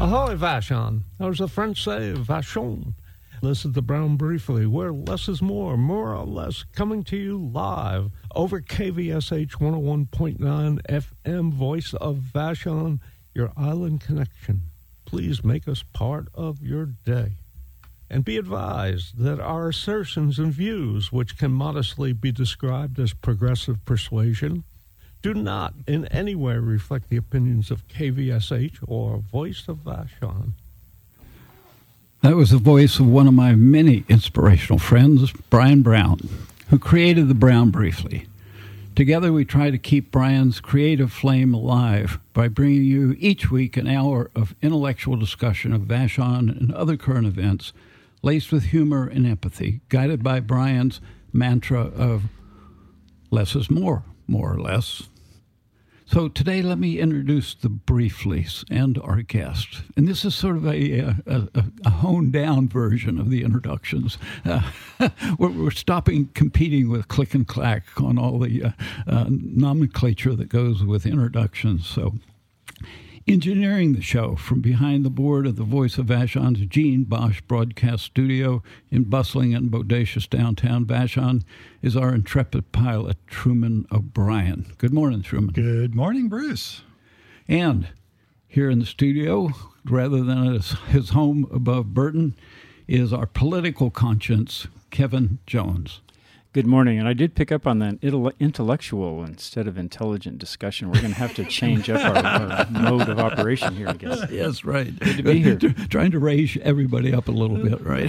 Ahoy, Vashon. Or as the French say, Vachon. This is the Brown Briefly, where less is more or less, coming to you live over KVSH 101.9 FM, voice of Vashon, your island connection. Please make us part of your day. And be advised that our assertions and views, which can modestly be described as progressive persuasion, do not in any way reflect the opinions of KVSH or Voice of Vashon. That was the voice of one of my many inspirational friends, Brian Brown, who created the Brown Briefly. Together we try to keep Brian's creative flame alive by bringing you each week an hour of intellectual discussion of Vashon and other current events, laced with humor and empathy, guided by Brian's mantra of less is more or less. So today, let me introduce the Brieflies and our guest. And this is sort of a honed-down version of the introductions. We're stopping competing with click and clack on all the nomenclature that goes with introductions. So engineering the show from behind the board of the Voice of Vashon's Gene Bosch broadcast studio in bustling and bodacious downtown Vashon is our intrepid pilot, Truman O'Brien. Good morning, Truman. Good morning, Bruce. And here in the studio, rather than at his home above Burton, is our political conscience, Kevin Jones. Good morning, and I did pick up on that intellectual instead of intelligent discussion. We're going to have to change up our mode of operation here, I guess. Yes, right. Good to be here. Trying to raise everybody up a little bit, right?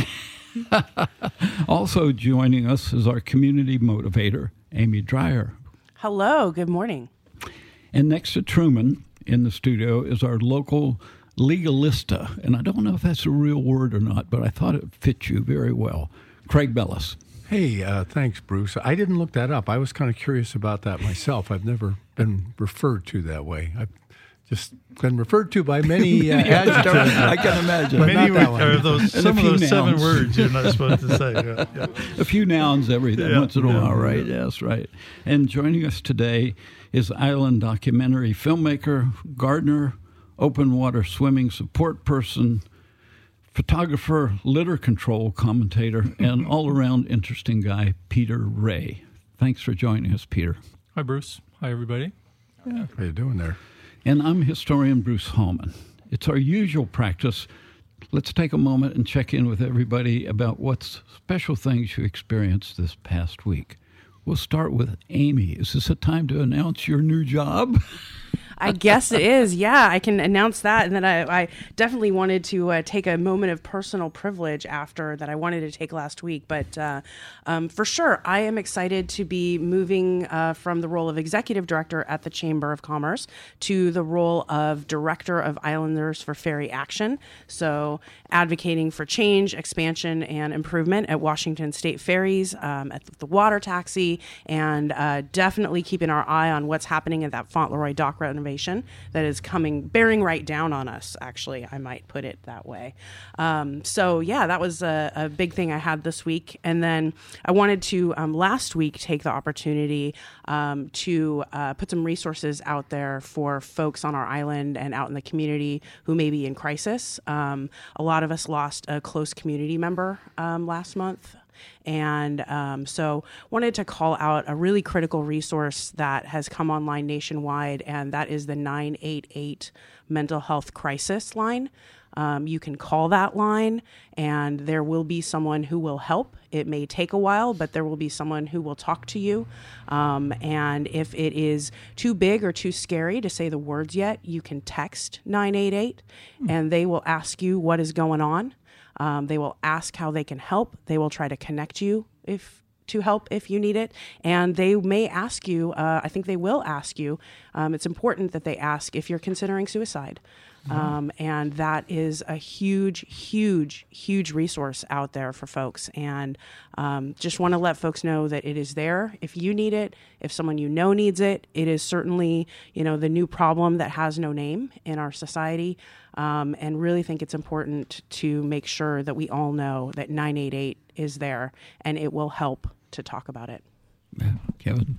Also joining us is our community motivator, Amy Dreyer. Hello, good morning. And next to Truman in the studio is our local legalista, and I don't know if that's a real word or not, but I thought it fit you very well, Craig Bellis. Hey, thanks, Bruce. I didn't look that up. I was kind of curious about that myself. I've never been referred to that way. I've just been referred to by many adjectives. I can imagine. But many are those some of those nouns. 7 words you're not supposed to say. Yeah. A few nouns once in a while, right? Yes, right. And joining us today is island documentary filmmaker, gardener, open water swimming support person, photographer, litter control commentator, and all-around interesting guy, Peter Ray. Thanks for joining us, Peter. Hi, Bruce. Hi, everybody. Yeah. How you doing there? And I'm historian Bruce Hallman. It's our usual practice. Let's take a moment and check in with everybody about what special things you experienced this past week. We'll start with Amy. Is this a time to announce your new job? I guess it is. Yeah, I can announce that. And then I definitely wanted to take a moment of personal privilege after that I wanted to take last week. But for sure, I am excited to be moving from the role of executive director at the Chamber of Commerce to the role of director of Islanders for Ferry Action. So advocating for change, expansion, and improvement at Washington State Ferries, at the water taxi, and definitely keeping our eye on what's happening at that Fauntleroy dock renovation that is bearing right down on us, actually, I might put it that way. So yeah, that was a big thing I had this week. And then I wanted to, last week, take the opportunity to put some resources out there for folks on our island and out in the community who may be in crisis. A lot of us lost a close community member last month. And so wanted to call out a really critical resource that has come online nationwide, and that is the 988 mental health crisis line. You can call that line, and there will be someone who will help. It may take a while, but there will be someone who will talk to you. And if it is too big or too scary to say the words yet, you can text 988, and they will ask you what is going on. They will ask how they can help. They will try to connect you to help if you need it. And they may ask you, I think they will ask you, it's important that they ask if you're considering suicide. And that is a huge, huge, huge resource out there for folks. And just want to let folks know that it is there if you need it, if someone you know needs it. It is certainly, the new problem that has no name in our society. And really think it's important to make sure that we all know that 988 is there and it will help to talk about it. Yeah, Kevin?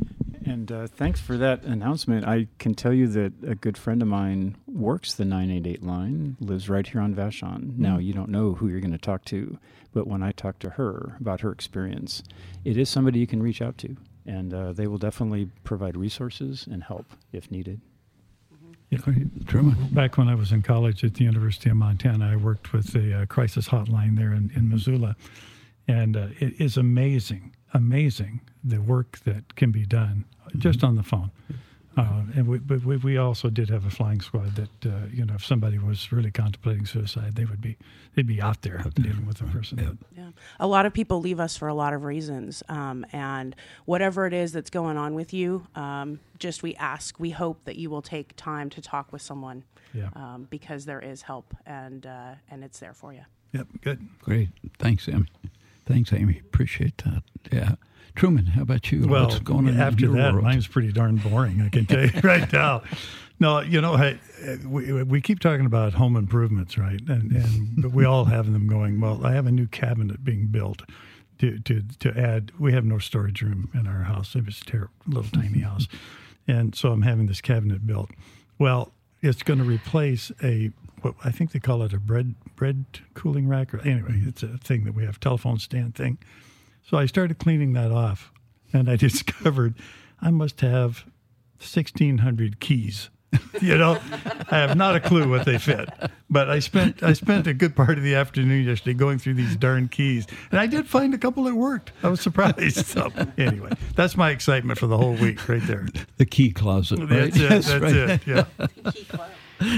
And thanks for that announcement. I can tell you that a good friend of mine works the 988 line, lives right here on Vashon. Now, you don't know who you're going to talk to, but when I talk to her about her experience, it is somebody you can reach out to, and they will definitely provide resources and help if needed. Yeah, Truman. Back when I was in college at the University of Montana, I worked with the crisis hotline there in Missoula. And it is amazing the work that can be done just on the phone. And we also did have a flying squad that if somebody was really contemplating suicide, they'd be out there dealing with the person. Yeah. A lot of people leave us for a lot of reasons, and whatever it is that's going on with you, we hope that you will take time to talk with someone, because there is help and it's there for you. Yep, good, great. Thanks, Amy. Appreciate that. Yeah. Truman, how about you? Well, what's going on after in your that, world? mine's pretty darn boring, I can tell you right now. No, we keep talking about home improvements, right? But we all have them going, well, I have a new cabinet being built to add. We have no storage room in our house. It's a little tiny house. And so I'm having this cabinet built. Well, it's going to replace what I think they call it a bread cooling rack. Anyway, it's a thing that we have, telephone stand thing. So I started cleaning that off, and I discovered I must have 1,600 keys. I have not a clue what they fit. But I spent a good part of the afternoon yesterday going through these darn keys, and I did find a couple that worked. I was surprised. So anyway, that's my excitement for the whole week right there. The key closet, right? That's it, yeah. Key club.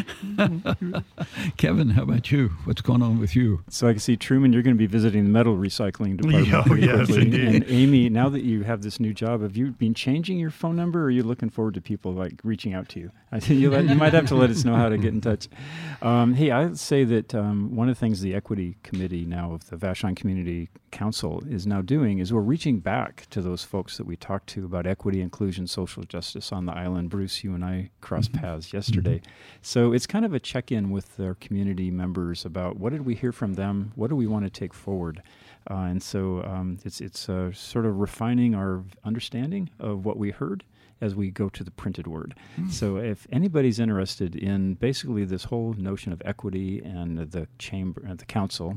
Kevin, how about you? What's going on with you? So I can see, Truman, you're going to be visiting the metal recycling department pretty yes, quickly. indeed. And Amy, now that you have this new job, have you been changing your phone number, or are you looking forward to people reaching out to you? You might have to let us know how to get in touch. Hey, I would say that one of the things the Equity Committee now of the Vashon Community Council is now doing is we're reaching back to those folks that we talked to about equity, inclusion, social justice on the island. Bruce, you and I crossed paths yesterday. So it's kind of a check-in with their community members about what did we hear from them, what do we want to take forward. And so it's sort of refining our understanding of what we heard as we go to the printed word. So if anybody's interested in basically this whole notion of equity and the council,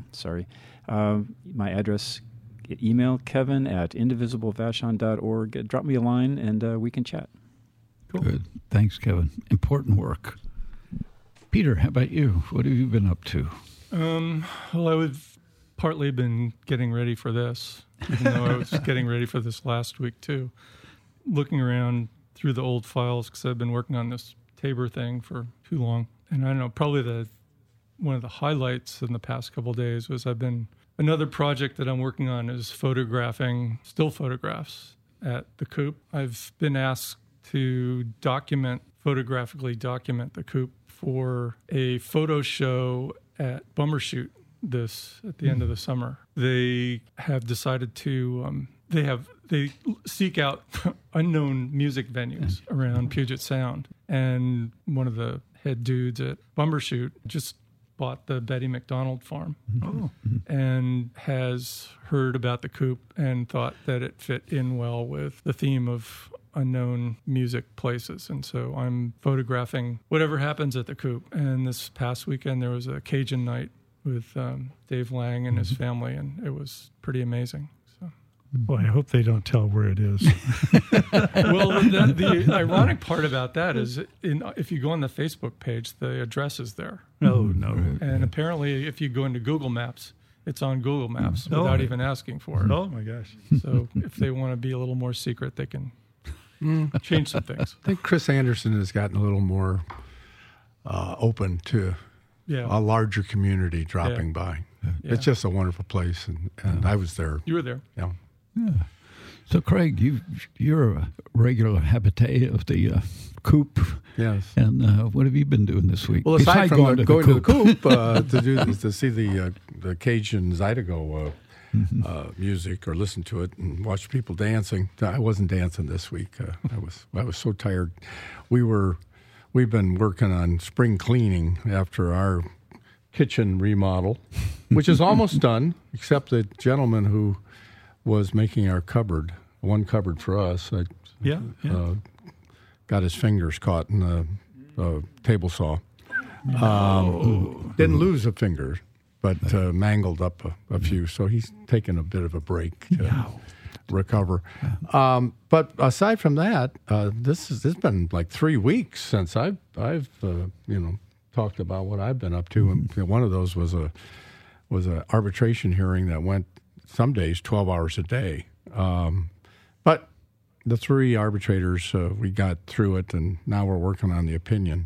my address, email kevin@indivisiblevashon.org. Drop me a line and we can chat. Cool. Good. Thanks, Kevin. Important work. Peter, how about you? What have you been up to? Well, I've partly been getting ready for this, even though I was getting ready for this last week too. Looking around through the old files, because I've been working on this Tabor thing for too long. And I don't know, probably one of the highlights in the past couple of days was another project that I'm working on is photographing still photographs at the Coop. I've been asked to photographically document the Coop for a photo show at Bumbershoot at the end of the summer. They have decided to they seek out unknown music venues around Puget Sound, and one of the head dudes at Bumbershoot just bought the Betty McDonald farm and has heard about the Coop and thought that it fit in well with the theme of unknown music places. And so I'm photographing whatever happens at the Coop. And this past weekend there was a Cajun night with Dave Lang and his family, and it was pretty amazing. So, boy, I hope they don't tell where it is. Well, the ironic part about that is if you go on the Facebook page, the address is there. Oh, no. And apparently if you go into Google Maps, it's on Google Maps without even asking for it. Oh, my gosh. So if they want to be a little more secret, they can change some things. I think Chris Anderson has gotten a little more open to a larger community dropping by. Yeah. It's just a wonderful place, and I was there. You were there. Yeah. So, Craig, you're a regular habitee of the Coop. Yes. And what have you been doing this week? Well, aside from going to the Coop to see the Cajun Zydeco music or listen to it and watch people dancing. I wasn't dancing this week. I was so tired. We've been working on spring cleaning after our kitchen remodel, which is almost done, except the gentleman who was making our cupboard one covered for us. Got his fingers caught in a table saw. Didn't lose a finger, but mangled up a few. So he's taken a bit of a break to recover. But aside from that, this has been like 3 weeks since I've talked about what I've been up to. And one of those was a arbitration hearing that went some days 12 hours a day. But the 3 arbitrators, we got through it, and now we're working on the opinion.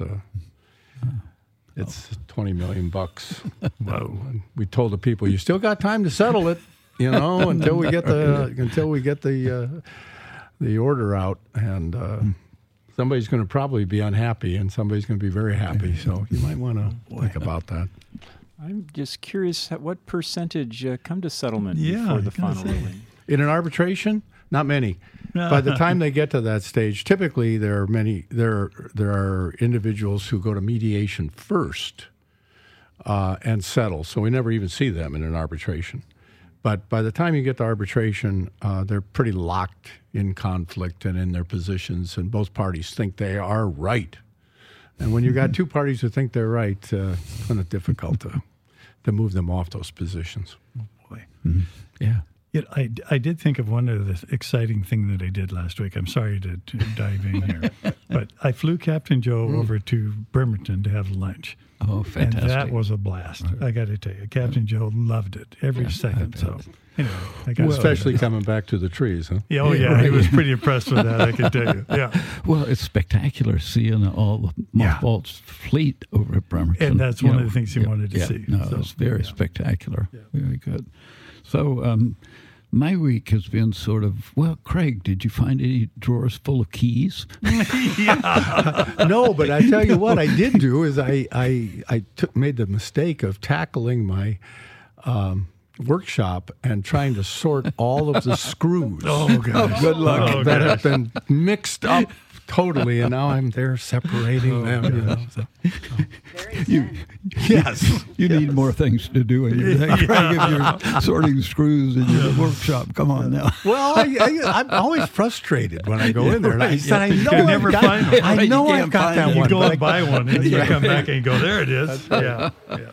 It's $20 million. Whoa! And we told the people, you still got time to settle it, until we get the order out, and somebody's going to probably be unhappy, and somebody's going to be very happy. So you might want to think about that. I'm just curious, what percentage come to settlement before the final ruling? In an arbitration, not many. By the time they get to that stage, typically there are individuals who go to mediation first and settle. So we never even see them in an arbitration. But by the time you get to arbitration, they're pretty locked in conflict and in their positions, and both parties think they are right. And when you got 2 parties who think they're right, it's kind of difficult to move them off those positions. Oh, boy. Mm-hmm. Yeah. I did think of one of the exciting thing that I did last week. I'm sorry to dive in here, but I flew Captain Joe over to Bremerton to have lunch. Oh, fantastic. And that was a blast. I got to tell you, Captain Joe loved it every second. So, anyway, especially coming back to the trees, huh? Yeah, he was pretty impressed with that, I can tell you. Yeah. Well, it's spectacular seeing all the mothballed fleet over at Bremerton. And that's one of the things he wanted to see. No, it's very spectacular. Yeah. Very good. So, my week has been sort of, Craig, did you find any drawers full of keys? No, but I tell you what I did do is I made the mistake of tackling my workshop and trying to sort all of the screws. Oh, gosh. Good luck. That have been mixed up totally, and now I'm there separating them. Yes. You need more things to do in your day. Craig, if you're sorting screws in your workshop. Come on now. Well, I'm always frustrated when I go in there. And I said, I know I've got that one. You go and buy one, and you come back and go, there it is. Yeah.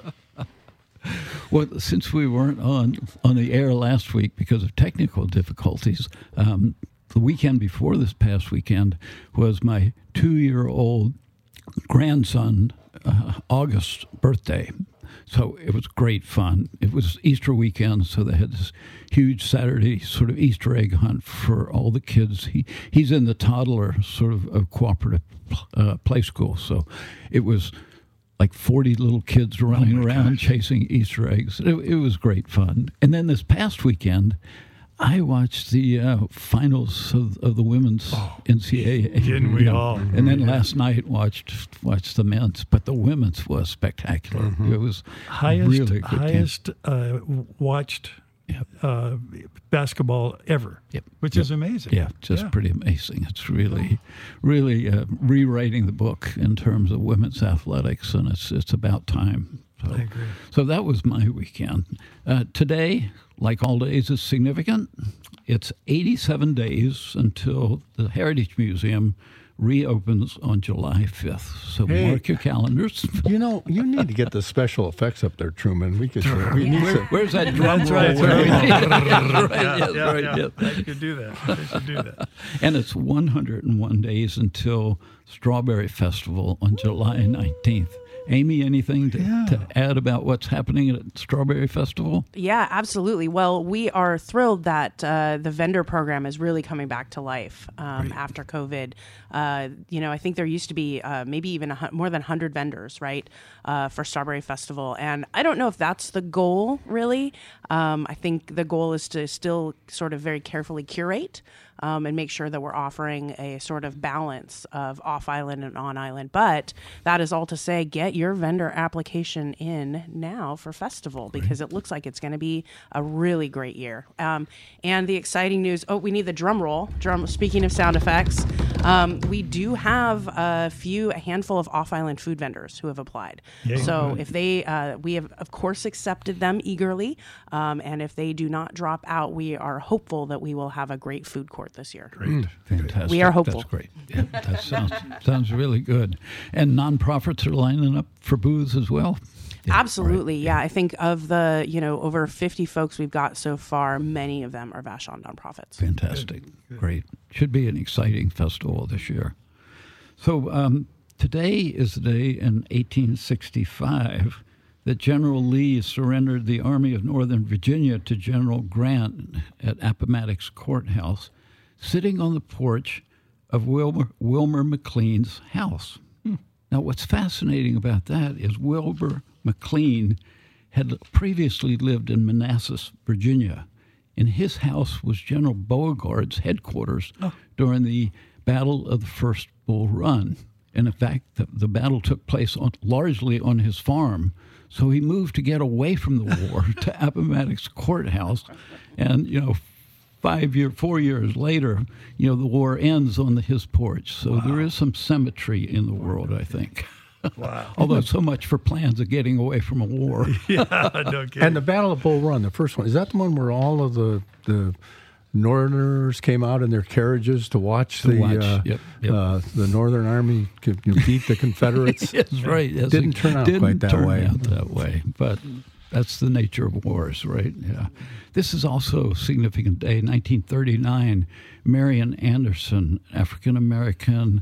Well, since we weren't on the air last week because of technical difficulties, the weekend before this past weekend was my 2-year-old grandson August's birthday. So it was great fun. It was Easter weekend, so they had this huge Saturday sort of Easter egg hunt for all the kids. He's in the toddler sort of cooperative play school, so it was like 40 little kids running around chasing Easter eggs. It was great fun. And then this past weekend, I watched the finals of the women's NCAA. Didn't we all? And then last night watched the men's, but the women's was spectacular. Mm-hmm. It was really highest watched basketball ever, which is amazing. Yeah, just pretty amazing. It's really rewriting the book in terms of women's athletics, and it's about time. So, I agree. So that was my weekend. Today, like all days, is significant. It's 87 days until the Heritage Museum reopens on July 5th. So mark your calendars. You need to get the special effects up there, Truman. We need Where's that drum roll? That's right. Yes. I should do that. And it's 101 days until Strawberry Festival on July 19th. Amy, anything to add about what's happening at Strawberry Festival? Yeah, absolutely. Well, we are thrilled that the vendor program is really coming back to life after COVID. I think there used to be maybe even more than 100 vendors, right, for Strawberry Festival. And I don't know if that's the goal, really. I think the goal is to still sort of very carefully curate and make sure that we're offering a sort of balance of off-island and on-island. But that is all to say, get your vendor application in now for festival, because it looks like it's going to be a really great year. And the exciting news, we need the drum roll. Speaking of sound effects, we do have a handful of off-island food vendors who have applied. Yay. So if they, we have of course accepted them eagerly, and if they do not drop out, we are hopeful that we will have a great food court this year. Great. Fantastic. We are hopeful. That's great. Yeah, that sounds really good. And nonprofits are lining up for booths as well? Yeah, Absolutely. right. Yeah. I think of the, over 50 folks we've got so far, many of them are Vashon nonprofits. Fantastic. Great. Should be an exciting festival this year. So today is the day in 1865 that General Lee surrendered the Army of Northern Virginia to General Grant at Appomattox Courthouse, sitting on the porch of Wilmer McLean's house. Now, what's fascinating about that is Wilbur McLean had previously lived in Manassas, Virginia. In his house was General Beauregard's headquarters during the Battle of the First Bull Run. And in fact, the battle took place largely on his farm. So he moved to get away from the war to Appomattox Courthouse. And, 4 years later, the war ends on his porch. So there is some symmetry in the world, I think. Wow. Although so much for plans of getting away from a war. Yeah, no kidding. And the Battle of Bull Run, the first one, is that the one where all of the Northerners came out in their carriages to watch the Northern Army beat the Confederates? That's right. Yes, Didn't turn out quite that way. But that's the nature of wars, right? Yeah. This is also a significant day. 1939, Marian Anderson, African-American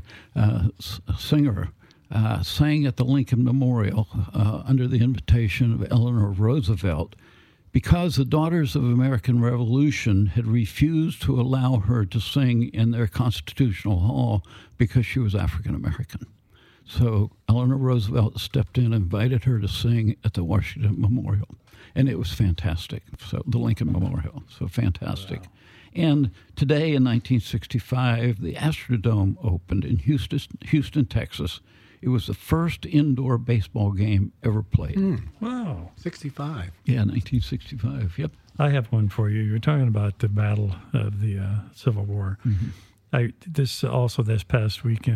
singer, sang at the Lincoln Memorial under the invitation of Eleanor Roosevelt, because the Daughters of American Revolution had refused to allow her to sing in their constitutional hall because she was African American. So Eleanor Roosevelt stepped in and invited her to sing at the Washington Memorial. And it was fantastic. So the Lincoln Memorial. So fantastic. Wow. And today in 1965, the Astrodome opened in Houston, Texas. It was the first indoor baseball game ever played. Wow. 65. Yeah, 1965. Yep. I have one for you. You're talking about the battle of the Civil War. Mm-hmm. This past week,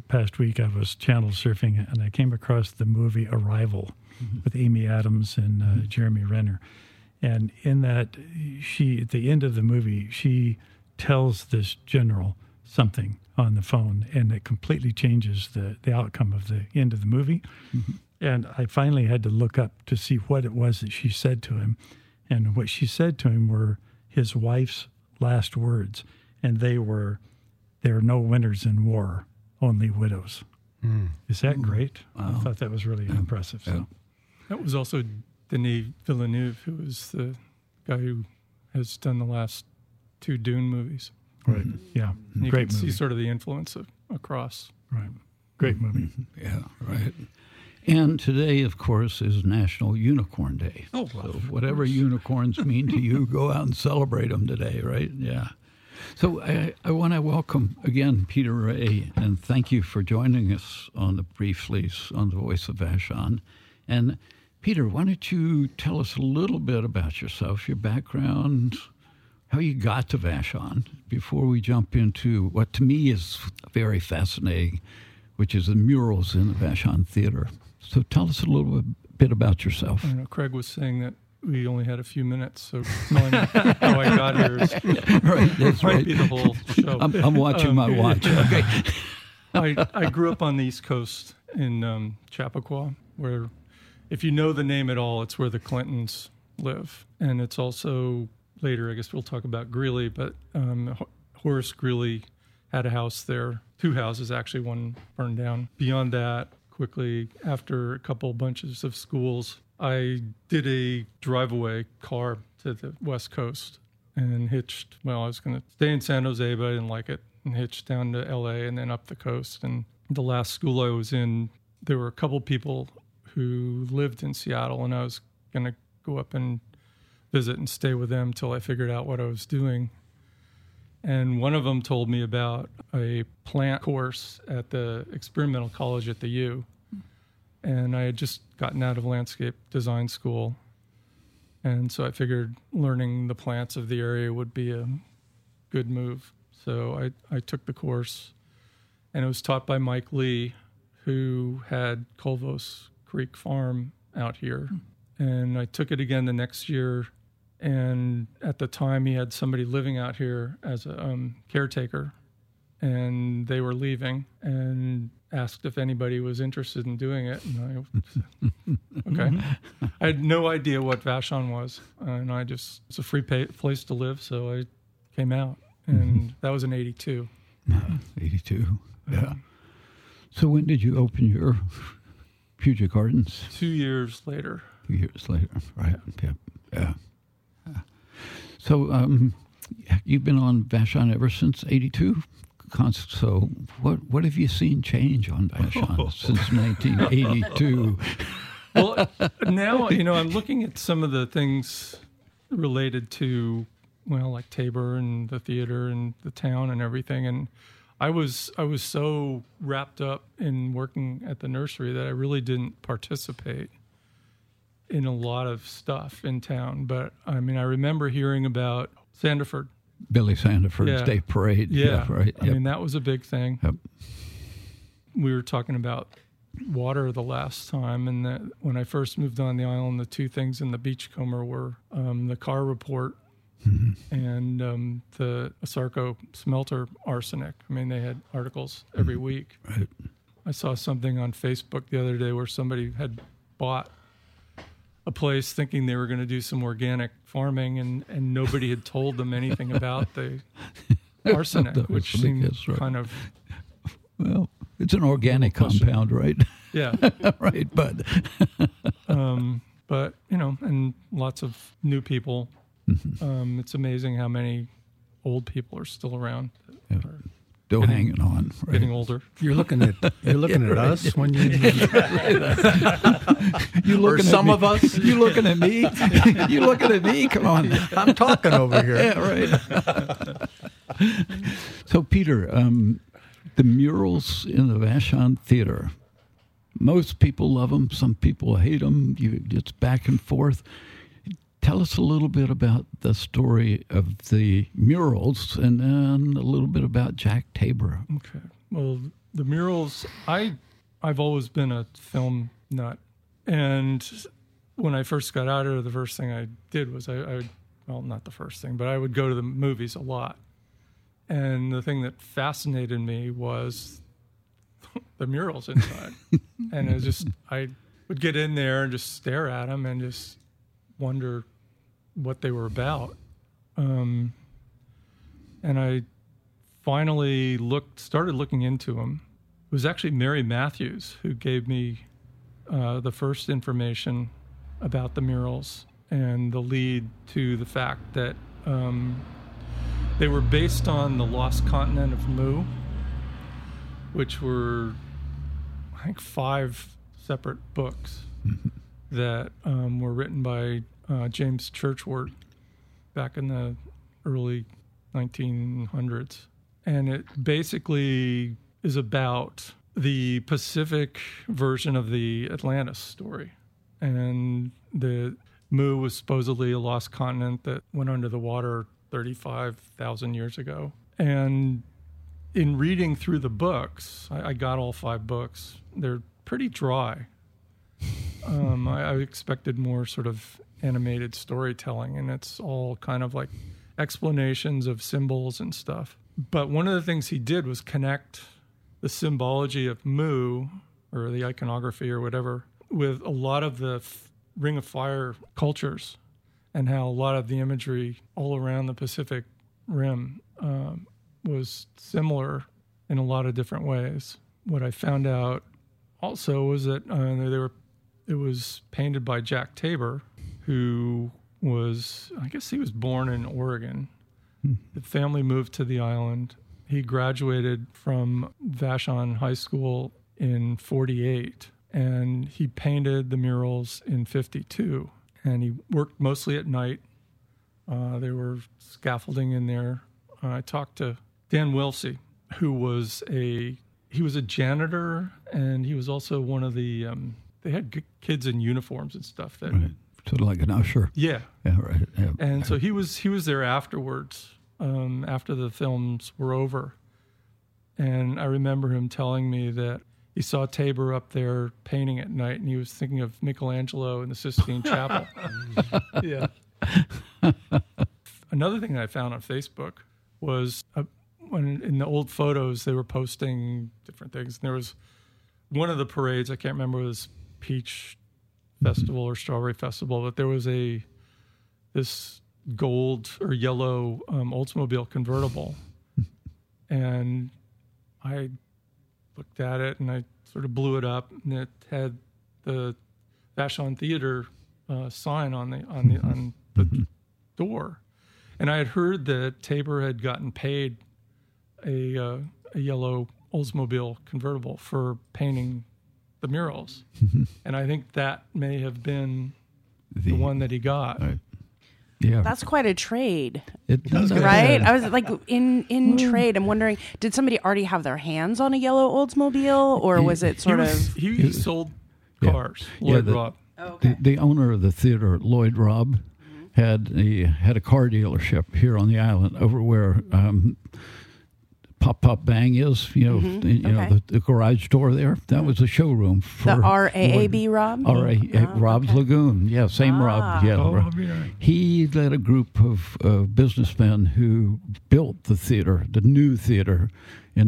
I was channel surfing and I came across the movie Arrival with Amy Adams and Jeremy Renner. And in that, at the end of the movie, she tells this general something on the phone, and it completely changes the outcome of the end of the movie. Mm-hmm. And I finally had to look up to see what it was that she said to him. And what she said to him were his wife's last words. And they were, "There are no winners in war, only widows." Is that great? Wow. I thought that was really impressive. So. That was also Denis Villeneuve, who was the guy who has done the last 2 Dune movies. Right. Yeah. And you Great can movie. see sort of the influence across. Right. Great movie. Yeah, right. And today, of course, is National Unicorn Day. Oh, so whatever unicorns mean to you, go out and celebrate them today, right? Yeah. So I want to welcome again Peter Ray, and thank you for joining us on the Brieflies on the Voice of Vashon. And Peter, why don't you tell us a little bit about yourself, your background, how you got to Vashon, before we jump into what to me is very fascinating, which is the murals in the Vashon Theater. So tell us a little bit about yourself. I know Craig was saying that we only had a few minutes, so telling how I got here is might be the whole show. I'm watching my watch. Okay. I grew up on the East Coast in Chappaqua, where, if you know the name at all, it's where the Clintons live. And it's also, later, I guess we'll talk about Greeley, but Horace Greeley had a house there, 2 houses actually, one burned down. Beyond that, quickly, after a couple bunches of schools, I did a drive-away car to the West Coast and hitched. Well, I was going to stay in San Jose, but I didn't like it, and hitched down to L.A. and then up the coast. And the last school I was in, there were a couple people who lived in Seattle, and I was going to go up and visit and stay with them till I figured out what I was doing. And one of them told me about a plant course at the experimental college at the U. And I had just gotten out of landscape design school. And so I figured learning the plants of the area would be a good move. So I took the course, and it was taught by Mike Lee, who had Colvos Creek Farm out here. And I took it again the next year. And at the time, he had somebody living out here as a caretaker, and they were leaving and asked if anybody was interested in doing it. And okay. I had no idea what Vashon was, and it's a free place to live, so I came out, and that was in 82. 82, yeah. So when did you open your Puget Gardens? 2 years later. 2 years later, right, yeah. So you've been on Vashon ever since 82? So what have you seen change on Vashon since 1982? Well, now, I'm looking at some of the things related to, like Tabor and the theater and the town and everything. And I was so wrapped up in working at the nursery that I really didn't participate in a lot of stuff in town. But I remember hearing about Sandiford. Billy Sandiford's Day Parade. Yeah, right. I mean, that was a big thing. Yep. We were talking about water the last time, and that when I first moved on the island, the two things in the Beachcomber were the Carr Report and the Asarco smelter arsenic. I mean, they had articles every week. Right. I saw something on Facebook the other day where somebody had bought a place thinking they were going to do some organic farming, and nobody had told them anything about the arsenic, which seemed kind of... Well, it's an organic compound, right? Yeah. Right, but... but, and lots of new people. It's amazing how many old people are still around. Still hanging on. Right? Getting older. You're looking at us when you looking some at of us. You looking at me? You looking at me? Come on. I'm talking over here. Yeah, right. So, Peter, the murals in the Vashon Theater, most people love them. Some people hate them. It's back and forth. Tell us a little bit about the story of the murals, and then a little bit about Jack Tabor. Okay. Well, the murals, I've always been a film nut. And when I first got out of it, the first thing I did was not the first thing, but I would go to the movies a lot. And the thing that fascinated me was the murals inside. And I would get in there and just stare at them and just wonder what they were about. And I finally started looking into them. It was actually Mary Matthews who gave me the first information about the murals and the lead to the fact that they were based on the lost continent of Mu, which were, I think, 5 separate books that were written by James Churchward back in the early 1900s. And it basically is about the Pacific version of the Atlantis story. And the Mu was supposedly a lost continent that went under the water 35,000 years ago. And in reading through the books, I got all 5 books. They're pretty dry. I expected more sort of animated storytelling, and it's all kind of like explanations of symbols and stuff. But one of the things he did was connect the symbology of Mu, or the iconography or whatever, with a lot of the Ring of Fire cultures, and how a lot of the imagery all around the Pacific Rim was similar in a lot of different ways. What I found out also was that it was painted by Jack Tabor, who was born in Oregon. The family moved to the island. He graduated from Vashon High School in 1948, and he painted the murals in 1952. And he worked mostly at night. There were scaffolding in there. I talked to Dan Wilsey, who was a janitor, and he was also one of the they had kids in uniforms and stuff that Right. Sort of like an usher. yeah. Yeah, right. Yeah. And so he was there afterwards, after the films were over. And I remember him telling me that he saw Tabor up there painting at night, and he was thinking of Michelangelo in the Sistine Chapel. Yeah. Another thing that I found on Facebook was when in the old photos they were posting different things. And there was one of the parades, I can't remember, it was Peach Festival or Strawberry Festival, but there was this gold or yellow Oldsmobile convertible, and I looked at it and I sort of blew it up, and it had the Vashon Theater sign on the door, and I had heard that Tabor had gotten paid a yellow Oldsmobile convertible for painting the murals, and I think that may have been the one that he got. Right. Yeah, That's quite a trade, it does. right? I was like, in trade, I'm wondering, did somebody already have their hands on a yellow Oldsmobile, or was it sort of? He sold Yeah. cars. Yeah, Lloyd the- Robb. The owner of the theater, Lloyd Robb, had a car dealership here on the island, over where Pop Pop Bang is. You know, Okay. the garage door there. That was a showroom for The RAAB Rob? Rob's okay. Lagoon. Yeah, same Rob. Yeah, Oh, Rob. I'll be right. He led a group of businessmen who built the theater, the new theater, in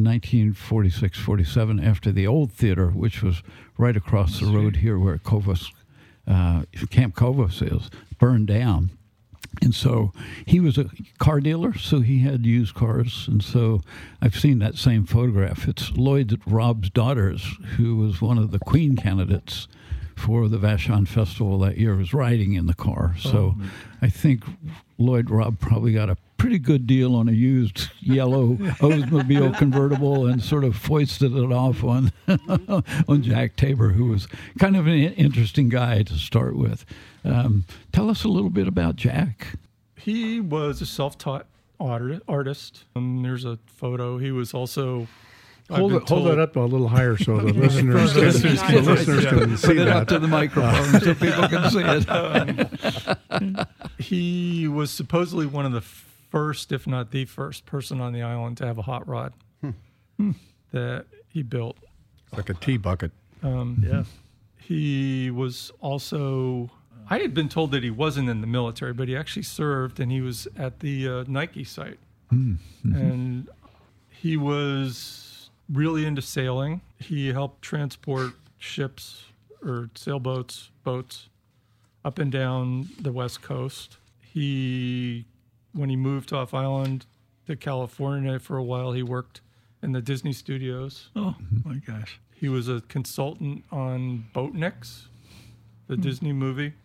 1946-47 after the old theater, which was right across the road here where Covas, Camp Covas is, burned down. And so he was a car dealer, so he had used cars. And so I've seen that same photograph. It's Lloyd Robb's daughters, who was one of the Queen candidates for the Vashon Festival that year, was riding in the car. So I think Lloyd Robb probably got a pretty good deal on a used yellow Oldsmobile convertible and sort of foisted it off on on Jack Tabor, who was kind of an interesting guy to start with. Tell us a little bit about Jack. He was a self-taught artist. There's a photo. He was also Hold it up a little higher so the listeners can see Put it that. up to the microphone so people can see it. He was supposedly one of the first, if not the first, person on the island to have a hot rod that he built. Like a tea bucket. Yeah. He was also, I had been told that he wasn't in the military, but he actually served, and he was at the Nike site. And he was really into sailing. He helped transport ships or sailboats, boats up and down the West Coast. When he moved off island to California for a while, he worked in the Disney studios. Oh, my gosh. He was a consultant on Boatniks, the Disney movie.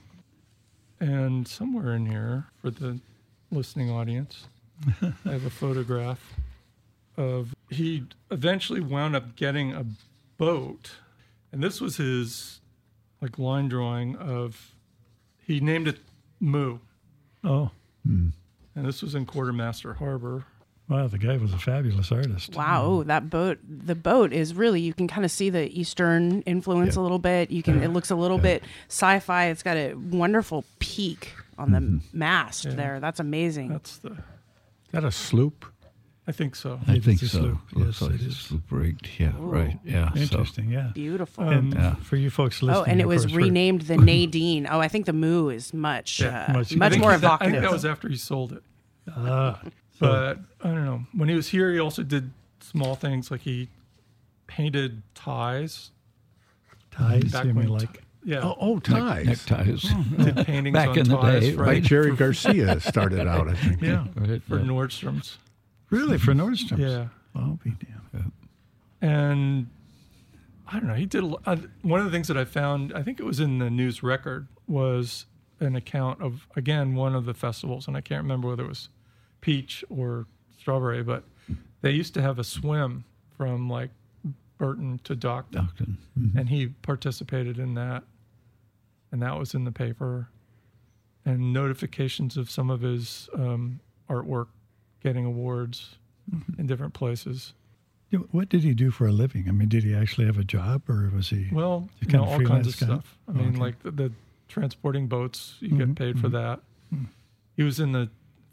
And somewhere in here, for the listening audience, I have a photograph of, he eventually wound up getting a boat. And this was his like line drawing of, he named it Moo. Oh, And this was in Quartermaster Harbor. wow. The guy was a fabulous artist. Wow, the boat is really, you can kind of see the Eastern influence a little bit. It looks a little bit sci-fi. It's got a wonderful peak on the mast there. That's amazing. That's Is that a sloop? I think so. I think a so. sloop. Looks Yes, like it a is. sloop rigged. Yeah, right. Yeah. Interesting, yeah. Beautiful. And Yeah. for you folks listening, and it of was course, renamed the Nadine. Oh, I think the Moo is much much- much I think more I think evocative. that was after he sold it. So, But I don't know. When he was here, he also did small things like he painted ties. ties, Back you mean when like Yeah, Ties. Neckties. did paintings Back on in the ties day, for, right? Jerry Garcia started out, I think. yeah, Right, for yeah. Nordstrom's. really for Nordstrom's. Yeah, I'll be damned. and I don't know. He did one of the things that I found. I think it was in the News Record, was an account of, again, one of the festivals, and I can't remember whether it was Peach or Strawberry, but they used to have a swim from like Burton to Docton, and he participated in that, and that was in the paper, and notifications of some of his artwork getting awards in different places. What did he do for a living? I mean, did he actually have a job, or was he? Well, kind of all kinds of freelance guy? stuff. I mean, Okay. like the transporting boats, you get paid for that. He was in the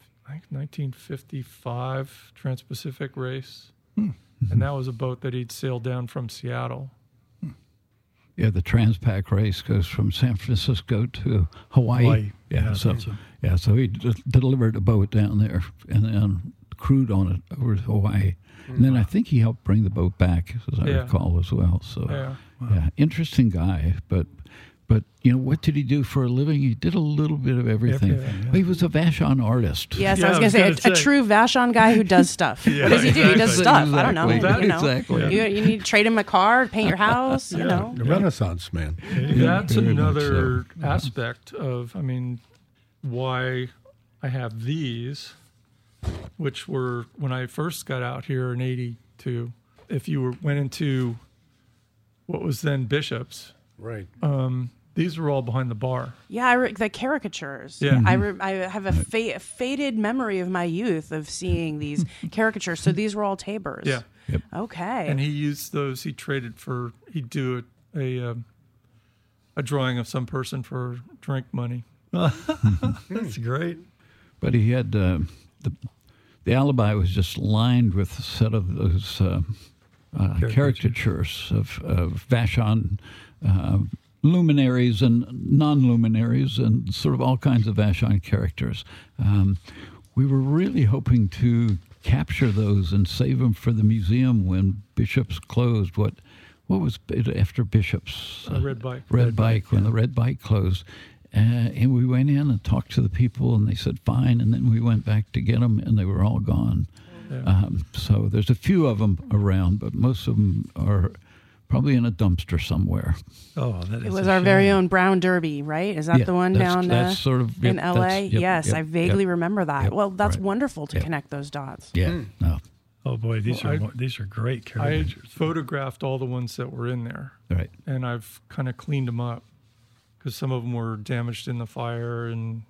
1955 Trans-Pacific race, and that was a boat that he'd sailed down from Seattle. Yeah, the Transpac race goes from San Francisco to Hawaii. Yeah, so that's a- so he delivered a boat down there and then crewed on it over to Hawaii. And then I think he helped bring the boat back, as I Yeah. recall, as well. So, Yeah. interesting guy. But what did he do for a living? He did a little bit of everything. Everything, yeah. He was a Vashon artist. Yes, Yeah, I was going to gonna say a say. true Vashon guy who does stuff. What does he do? He does stuff. I don't know. Exactly. You know, Exactly. you need to trade him a car, paint your house. You know, The Renaissance man. That's very much another so. aspect of, why I have these, which were when I first got out here in '82. If you went into what was then Bishop's, Right. these were all behind the bar. yeah, the caricatures. Yeah. I have a faded memory of my youth of seeing these caricatures. So these were all Tabor's. Yeah. Okay. And he used those. He traded for. He'd do a drawing of some person for drink money. That's great. But he had the alibi was just lined with a set of those caricatures of Vashon luminaries and non-luminaries and sort of all kinds of Vashon characters. We were really hoping to capture those and save them for the museum when Bishop's closed. What was it after Bishop's? Red Bike. Red Bike, when the Red Bike closed. And we went in and talked to the people, and they said fine. And then we went back to get them, and they were all gone. Yeah. So there's a few of them around, but most of them are probably in a dumpster somewhere. Oh, that is it was a our very shame. own Brown Derby, right? Is that Yeah, the one that's- down that's sort of- in yep, LA? that's- yep, Yes, yep, I vaguely yep, remember that. yep, Well, that's right. wonderful to Yep. connect those dots. Yeah, no, Oh boy, these Well, are great I caricatures. photographed all the ones that were in there, right. and I've kind of cleaned them up because some of them were damaged in the fire and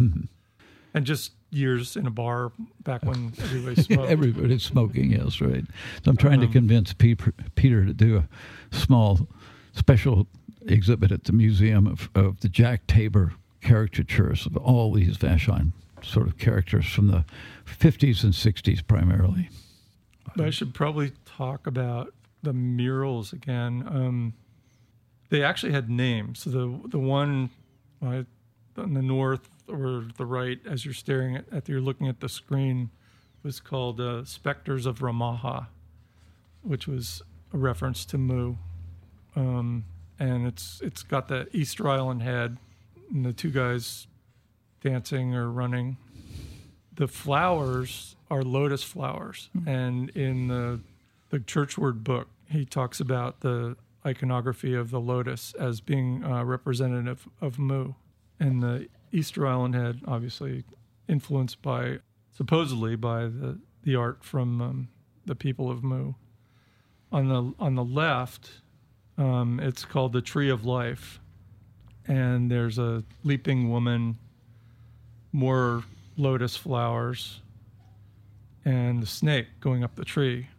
just years in a bar back when everybody smoked. Everybody's smoking, yes, right. So I'm trying to convince Peter to do a small special exhibit at the museum of the Jack Tabor caricatures of all these Vashon sort of characters from the 50s and 60s primarily. But I should probably talk about the murals again. They actually had names. So the one on the north or the right, as you're staring you're looking at the screen, was called Spectres of Ramaha, which was a reference to Mu. And it's got the Easter Island head and the two guys dancing or running. The flowers are lotus flowers, and in the Churchward book, he talks about the iconography of the lotus as being representative of Mu, and the Easter Island head, obviously influenced supposedly by the art from the people of Mu. On the left, it's called the Tree of Life, and there's a leaping woman, more lotus flowers, and the snake going up the tree.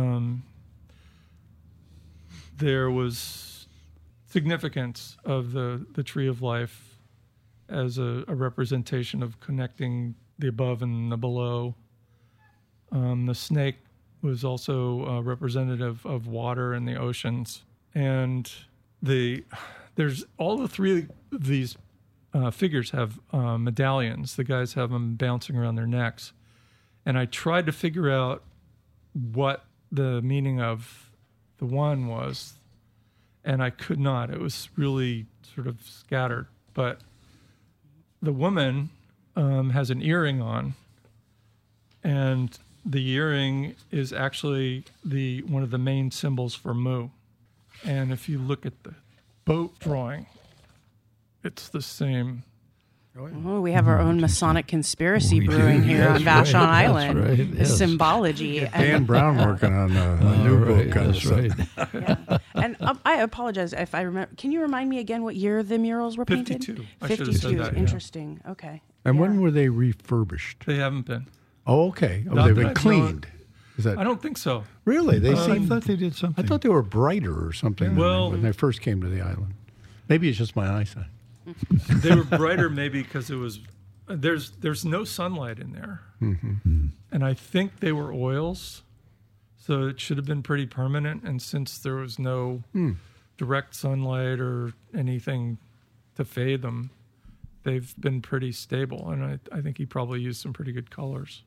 There was significance of the Tree of Life as a representation of connecting the above and the below. The snake was also representative of water and the oceans. And there's all the three of these figures have medallions. The guys have them bouncing around their necks. And I tried to figure out what the meaning of the one was, and I could not. It was really sort of scattered. But the woman has an earring on, and the earring is actually one of the main symbols for Mu. And if you look at the boat drawing, it's the same. Oh, we have our own Masonic conspiracy We do. brewing here on That's Vashon right. Island. That's right. The Yes. symbology. Dan Brown working on a new Right, book on that's this. right. And I apologize if I remember. Can you remind me again what year the murals were painted? 52. I should have said that, yeah. Interesting. Okay. And Yeah. when were they refurbished? They haven't been. Oh, okay. Oh, Not they've that been I've cleaned. Is that I don't think so. really? They I seem. thought they did something. I thought they were brighter or something Well- when they first came to the island. Maybe it's just my eyesight. They were brighter maybe because it was there's no sunlight in there, and I think they were oils, so it should have been pretty permanent. And since there was no direct sunlight or anything to fade them, they've been pretty stable. And I think he probably used some pretty good colors.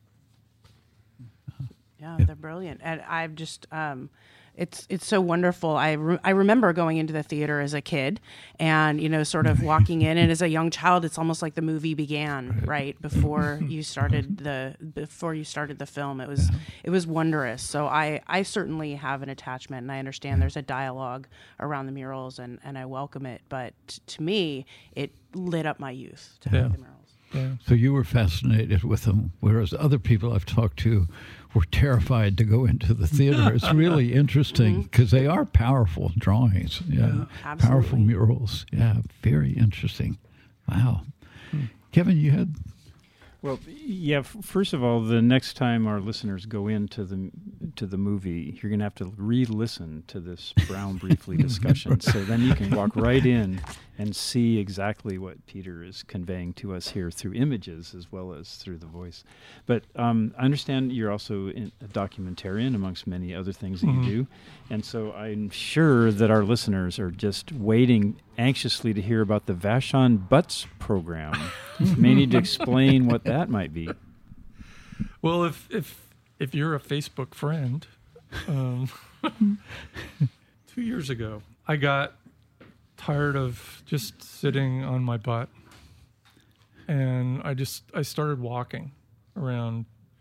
Yeah, they're brilliant, and I've just it's so wonderful. I remember going into the theater as a kid, and sort of walking in, and as a young child, it's almost like the movie began right before you started the film. It was wondrous. So I certainly have an attachment, and I understand there's a dialogue around the murals, and I welcome it. But to me, it lit up my youth to have the murals. Yeah. So you were fascinated with them, whereas other people I've talked to were terrified to go into the theater. It's really interesting because they are powerful drawings. Yeah, absolutely. Powerful murals. Yeah, very interesting. Wow. Kevin, you had... Well, yeah. First of all, the next time our listeners go into the movie, you're going to have to re-listen to this Brown Briefly discussion. So then you can walk right in and see exactly what Peter is conveying to us here through images as well as through the voice. But I understand you're also a documentarian amongst many other things that you do, and so I'm sure that our listeners are just waiting anxiously to hear about the Vashon Butts program. You may need to explain what that might be. Well, if you're a Facebook friend, 2 years ago, I got tired of just sitting on my butt, and I started walking around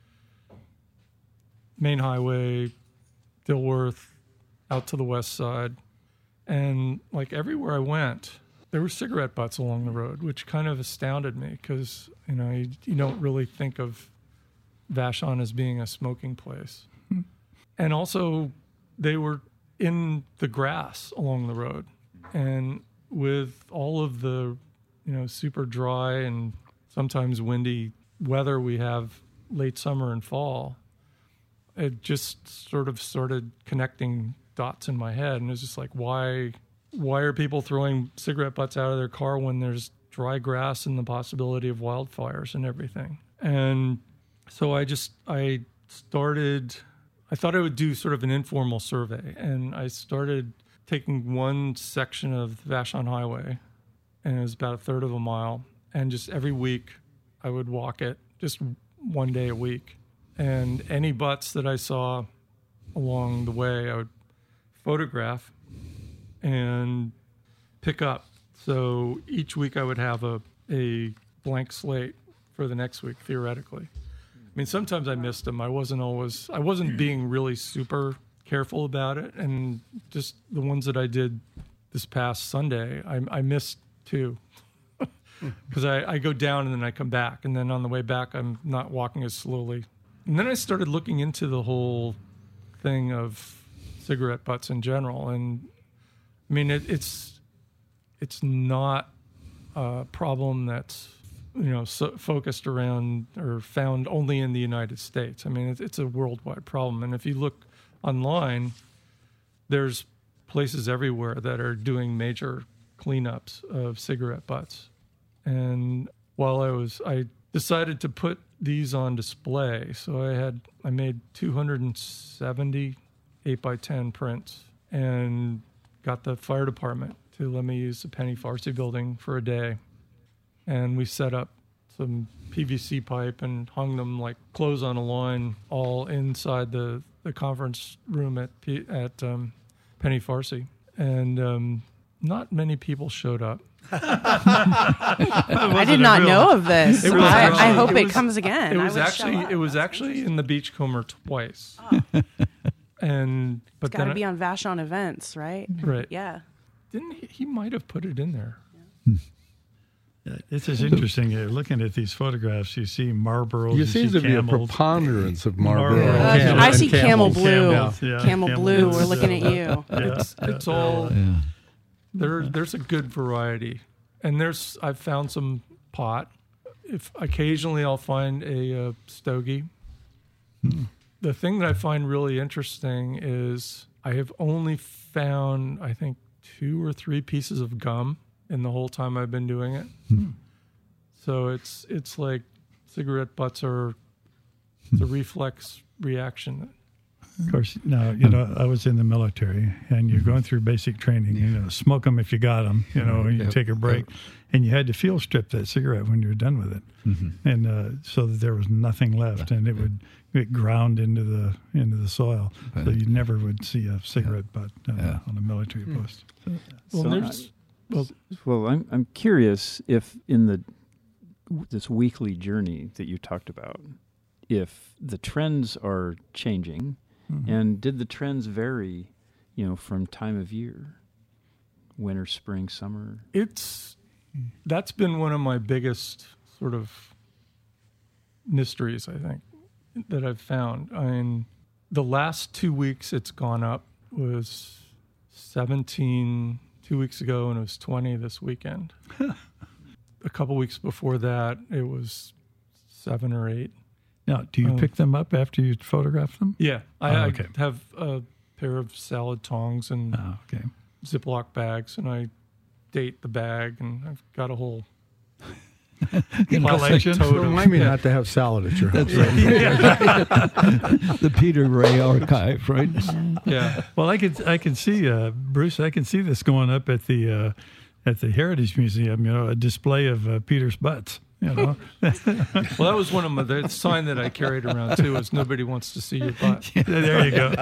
Main Highway, Dilworth, out to the west side, and like everywhere I went, there were cigarette butts along the road, which kind of astounded me because you don't really think of Vashon as being a smoking place. And also, they were in the grass along the road. And with all of the, super dry and sometimes windy weather we have late summer and fall, it just sort of started connecting dots in my head. And it was just like, why are people throwing cigarette butts out of their car when there's dry grass and the possibility of wildfires and everything? And so I thought I would do sort of an informal survey, and I started taking one section of Vashon Highway, and it was about a third of a mile, and just every week I would walk it just one day a week. And any butts that I saw along the way, I would photograph and pick up. So each week I would have a blank slate for the next week, theoretically. I mean, sometimes I missed them. I wasn't being really super careful about it. And just the ones that I did this past Sunday, I missed two. Because I go down and then I come back. And then on the way back, I'm not walking as slowly. And then I started looking into the whole thing of cigarette butts in general. And I mean, it's not a problem that's focused around or found only in the United States. I mean, it's a worldwide problem. And if you look online, there's places everywhere that are doing major cleanups of cigarette butts. And while I decided to put these on display, so I made 270 8x10 prints and got the fire department to let me use the Penny Farsi building for a day. And we set up some PVC pipe and hung them like clothes on a line all inside the conference room at Penny Farsi. And not many people showed up. I did not know of this. I hope it comes again. It was actually in the Beachcomber twice. Oh. But it's got to be on Vashon Events, right? Right. Yeah. Didn't he might have put it in there? It's just interesting. Looking at these photographs, you see Marlboros. You seem to be a preponderance of Marlboro. I see Camel Blue. Yeah. Camel Blue. We're looking at you. It's all there's a good variety, and I've found some pot. If occasionally I'll find a stogie, The thing that I find really interesting is I have only found, I think, 2 or 3 pieces of gum in the whole time I've been doing it. So it's like cigarette butts are it's a reflex reaction. Of course, now, I was in the military, and you're going through basic training, smoke them if you got them, and you take a break. And you had to field strip that cigarette when you were done with it. And so that there was nothing left, and it would get ground into the soil. So you never would see a cigarette butt on a military post. Well, I'm curious if in this weekly journey that you talked about, if the trends are changing, and did the trends vary, from time of year, winter, spring, summer? That's been one of my biggest sort of mysteries, I think, that I've found. I mean, the last 2 weeks it's gone up was 17 2 weeks ago, and it was 20 this weekend. A couple weeks before that, it was 7 or 8. Now, do you pick them up after you photograph them? Yeah. I have a pair of salad tongs and Ziploc bags, and I date the bag, and I've got a whole collection. Remind me not to have salad at your house. The Peter Ray Archive, right? Yeah. Well, I can see Bruce. I can see this going up at the Heritage Museum. A display of Peter's butts. Well, that was one of the sign that I carried around too. Is nobody wants to see your butt. There you go.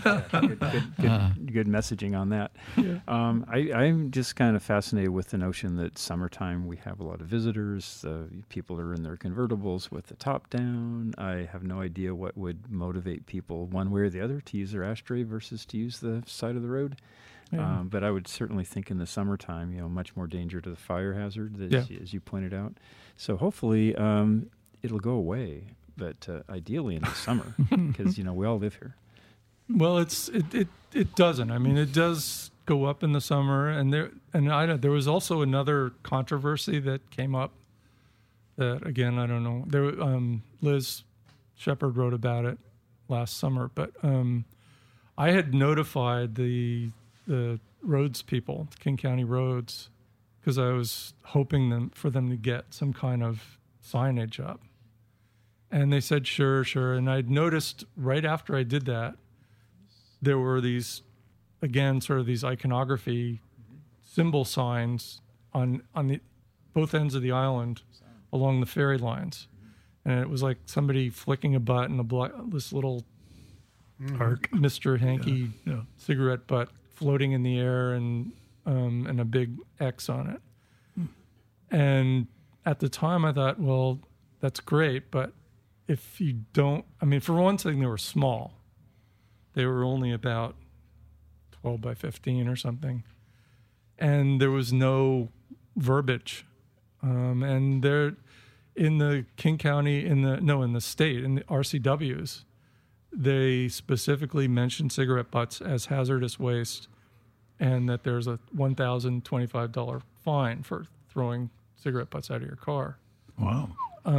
Good messaging on that. Yeah. I'm just kind of fascinated with the notion that summertime we have a lot of visitors. People are in their convertibles with the top down. I have no idea what would motivate people one way or the other to use their ashtray versus to use the side of the road. Yeah. But I would certainly think in the summertime, much more danger to the fire hazard, as you pointed out. So hopefully it'll go away, but ideally in the summer, because we all live here. Well, it doesn't. I mean, it does go up in the summer, and there was also another controversy that came up. That again, I don't know. Liz Shepard wrote about it last summer, but I had notified the roads people, King County Roads, because I was hoping for them to get some kind of signage up. And they said, sure. And I'd noticed right after I did that, there were these, again, sort of these iconography symbol signs on the both ends of the island along the ferry lines. And it was like somebody flicking a button, this little Mr. Hanky cigarette butt floating in the air and a big X on it. And at the time I thought, well, that's great, but if you don't, for one thing, they were small. They were only about 12 by 15 or something. And there was no verbiage. And they're in the King County, in the state, in the RCWs, they specifically mentioned cigarette butts as hazardous waste, and that there's a $1,025 fine for throwing cigarette butts out of your car. Wow.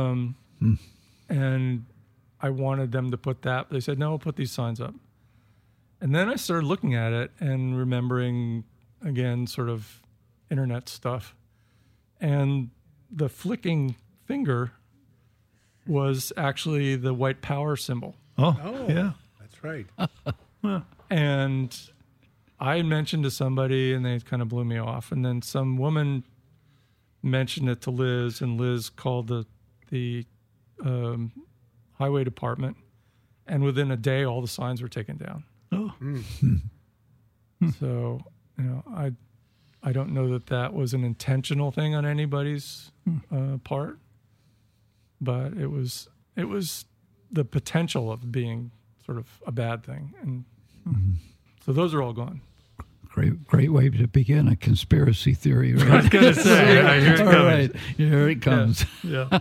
And I wanted them to put that. They said, no, we'll put these signs up. And then I started looking at it and remembering, again, sort of internet stuff. And the flicking finger was actually the white power symbol. Oh, yeah. That's right. And I mentioned to somebody, and they kind of blew me off. And then some woman mentioned it to Liz, and Liz called the highway department. And within a day, all the signs were taken down. Oh. So, I don't know that was an intentional thing on anybody's part, but it was the potential of being sort of a bad thing, and so those are all gone. Great way to begin a conspiracy theory. Right? I was going to say, here it comes. All right, here it comes. Yeah.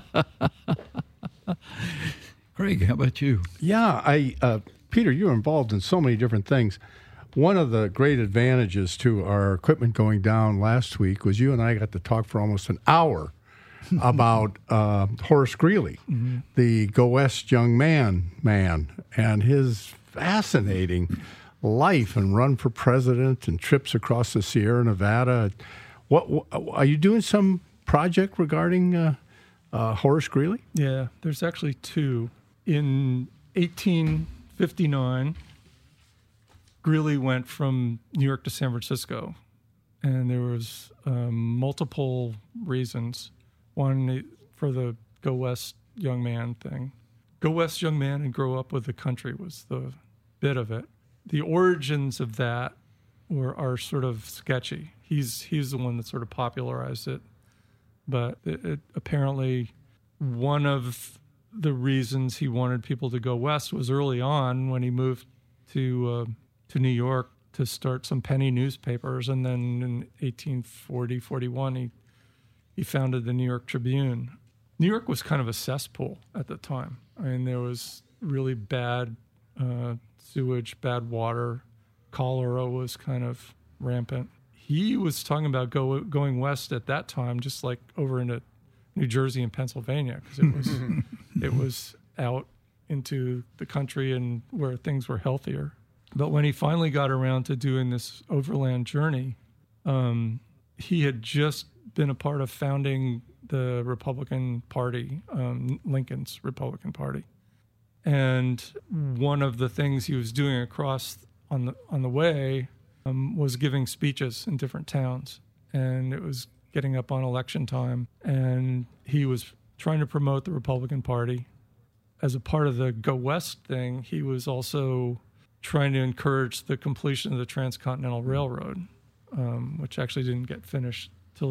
Greg, how about you? Yeah, Peter, you're involved in so many different things. One of the great advantages to our equipment going down last week was you and I got to talk for almost an hour about Horace Greeley, the Go West young man, and his fascinating life and run for president and trips across the Sierra Nevada. What are you doing? Some project regarding Horace Greeley? Yeah, there's actually two. In 1859, Greeley went from New York to San Francisco, and there was multiple reasons. One, for the Go West young man thing. Go West young man and grow up with the country was the bit of it. The origins of that are sort of sketchy. He's the one that sort of popularized it, but it apparently one of the reasons he wanted people to go west was early on when he moved to New York to start some penny newspapers, and then in 1840-41 he founded the New York Tribune. New York was kind of a cesspool at the time. I mean, there was really bad sewage, bad water. Cholera was kind of rampant. He was talking about going west at that time, just like over into New Jersey and Pennsylvania, because it was out into the country and where things were healthier. But when he finally got around to doing this overland journey, he had just been a part of founding the Republican Party, Lincoln's Republican Party. And one of the things he was doing across on the way was giving speeches in different towns. And it was getting up on election time. And he was trying to promote the Republican Party. As a part of the Go West thing, he was also trying to encourage the completion of the Transcontinental Railroad, which actually didn't get finished till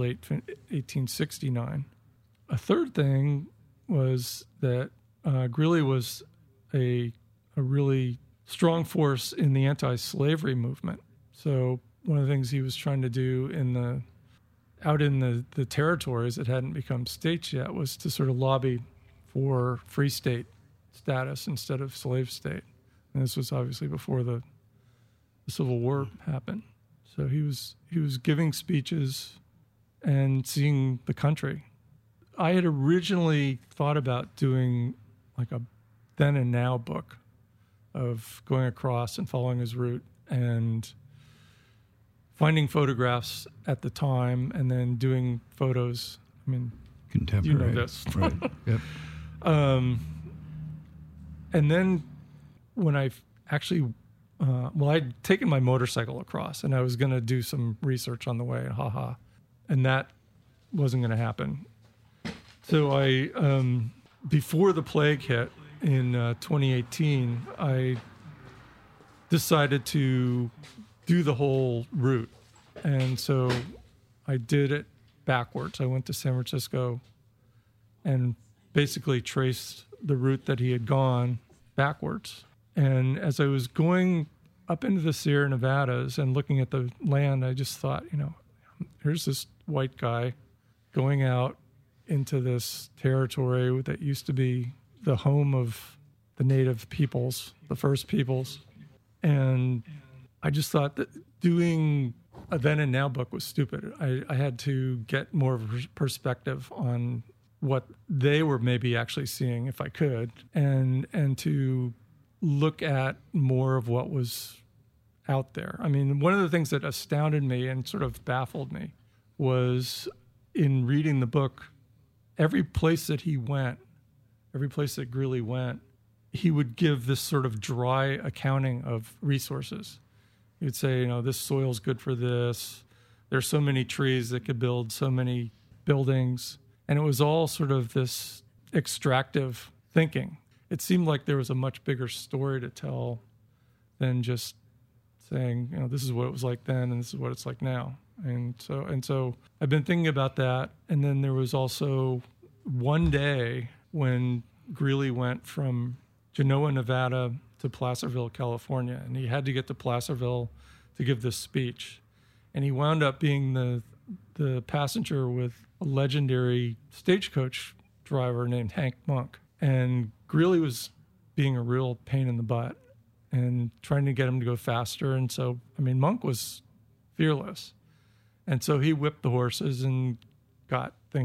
1869. A third thing was that Greeley was a really strong force in the anti-slavery movement. So one of the things he was trying to do out in the territories that hadn't become states yet was to sort of lobby for free state status instead of slave state. And this was obviously before the Civil War happened. So he was giving speeches and seeing the country. I had originally thought about doing like a then and now book of going across and following his route and finding photographs at the time and then doing photos. I mean, contemporary. You know this. Right. Yep. And then when I actually, I'd taken my motorcycle across and I was going to do some research on the way, and that wasn't going to happen. So I, before the plague hit in 2018, I decided to do the whole route. And so I did it backwards. I went to San Francisco and basically traced the route that he had gone backwards. And as I was going up into the Sierra Nevadas and looking at the land, I just thought, here's this white guy going out into this territory that used to be the home of the native peoples, the first peoples. And I just thought that doing a then and now book was stupid. I had to get more of a perspective on what they were maybe actually seeing, if I could, and to look at more of what was out there. I mean, one of the things that astounded me and sort of baffled me was in reading the book, every place that he went, every place that Greeley went, he would give this sort of dry accounting of resources. He would say, this soil's good for this. There's so many trees that could build so many buildings. And it was all sort of this extractive thinking. It seemed like there was a much bigger story to tell than just saying, this is what it was like then and this is what it's like now. And so I've been thinking about that. And then there was also one day when Greeley went from Genoa, Nevada to Placerville, California. And he had to get to Placerville to give this speech. And he wound up being the passenger with a legendary stagecoach driver named Hank Monk. And Greeley was being a real pain in the butt and trying to get him to go faster. And so, Monk was fearless. And so he whipped the horses and got things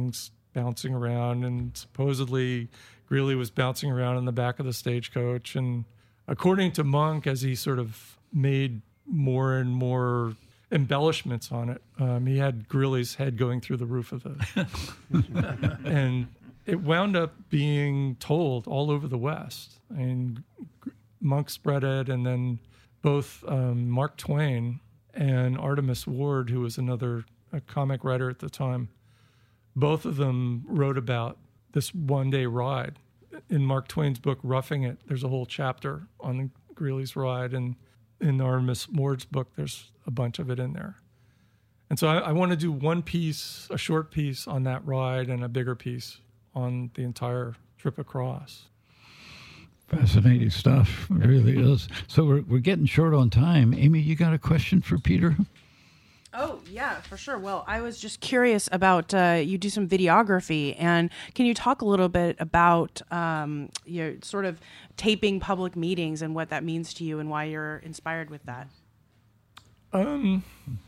bouncing around, and supposedly Greeley was bouncing around in the back of the stagecoach. And according to Monk, as he sort of made more and more embellishments on it, he had Greeley's head going through the roof of it. And it wound up being told all over the West. And Monk spread it, and then both Mark Twain and Artemus Ward, who was a comic writer at the time, both of them wrote about this one-day ride. In Mark Twain's book, Roughing It, there's a whole chapter on Greeley's ride, and in Artemus Ward's book, there's a bunch of it in there. And so I want to do one piece, a short piece on that ride, and a bigger piece on the entire trip across. Fascinating stuff. It really is. So we're getting short on time. Amy, you got a question for Peter? Oh, yeah, for sure. Well, I was just curious about, you do some videography, and can you talk a little bit about your sort of taping public meetings and what that means to you and why you're inspired with that? Well,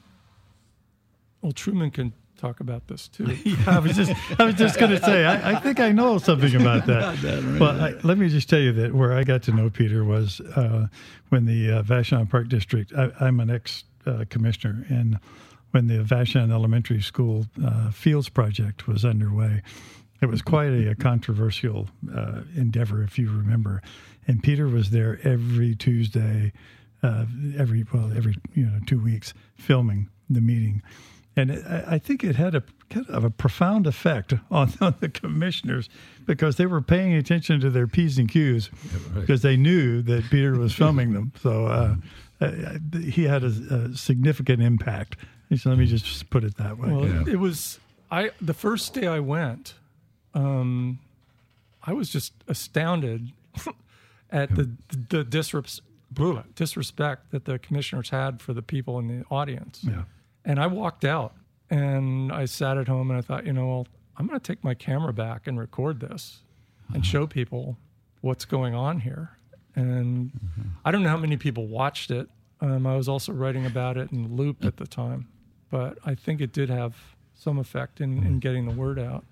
Truman can talk about this too. Yeah, I was just going to say, I think I know something about that. But let me just tell you that where I got to know Peter was when the Vashon Park District, I'm an ex-commissioner, and when the Vashon Elementary School Fields Project was underway, it was quite a controversial endeavor, if you remember. And Peter was there every Tuesday, every 2 weeks, filming the meeting. And I think it had a kind of a profound effect on the commissioners because they were paying attention to their P's and Q's because they knew that Peter was filming them. So he had a significant impact. So let me just put it that way. Well, it was the first day I went, I was just astounded at the disrespect that the commissioners had for the people in the audience. Yeah. And I walked out and I sat at home and I thought, I'm going to take my camera back and record this and show people what's going on here. And I don't know how many people watched it. I was also writing about it in Loop at the time, but I think it did have some effect in getting the word out.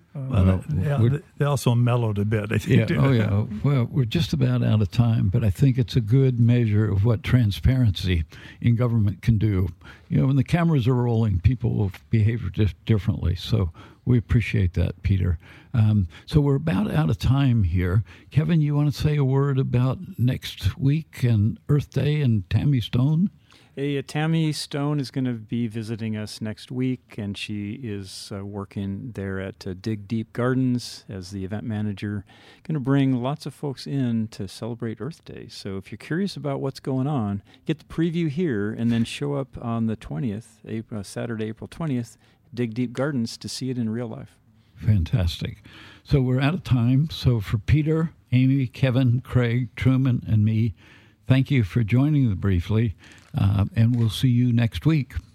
They also mellowed a bit, I think. Yeah. Oh, yeah. Well, we're just about out of time, but I think it's a good measure of what transparency in government can do. When the cameras are rolling, people will behave differently. So we appreciate that, Peter. So we're about out of time here. Kevin, you want to say a word about next week and Earth Day and Tammy Stone? Tammy Stone is going to be visiting us next week, and she is working there at Dig Deep Gardens as the event manager. Going to bring lots of folks in to celebrate Earth Day. So if you're curious about what's going on, get the preview here and then show up on the 20th, Saturday, April 20th, Dig Deep Gardens to see it in real life. Fantastic. So we're out of time. So for Peter, Amy, Kevin, Craig, Truman, and me, thank you for joining us briefly. And we'll see you next week.